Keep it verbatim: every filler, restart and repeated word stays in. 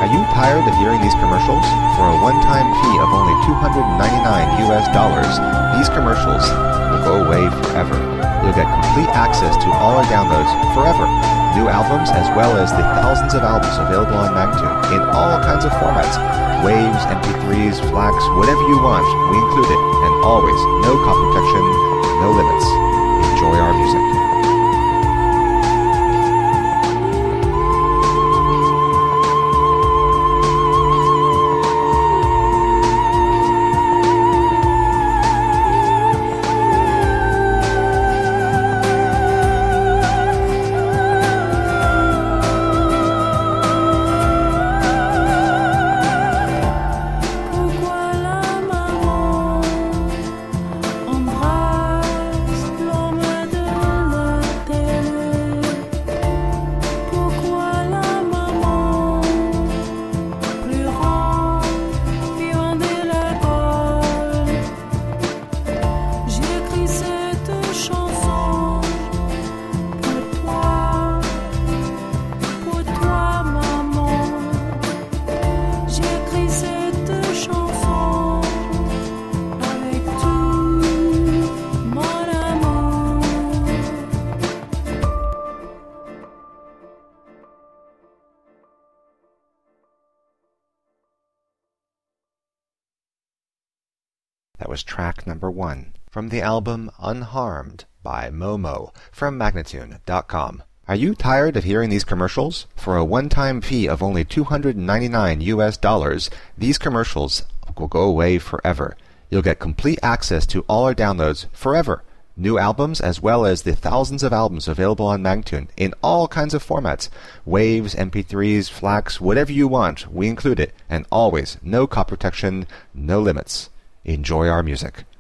Are you tired of hearing these commercials? For a one-time fee of only two hundred ninety-nine U S dollars, these commercials will go away forever. You'll get complete access to all our downloads forever. New albums as well as the thousands of albums available on Magtune in all kinds of formats. Waves, M P threes, FLAC, whatever you want, we include it. And always, no copy protection, no limits. Enjoy our music. That was track number one from the album Unharmed by Momo from Magnatune dot com. Are you tired of hearing these commercials? For a one-time fee of only two hundred ninety-nine U S dollars, these commercials will go away forever. You'll get complete access to all our downloads forever. New albums as well as the thousands of albums available on Magtune in all kinds of formats. Waves, M P threes, FLAC, whatever you want, we include it. And always, no copy protection, no limits. Enjoy our music.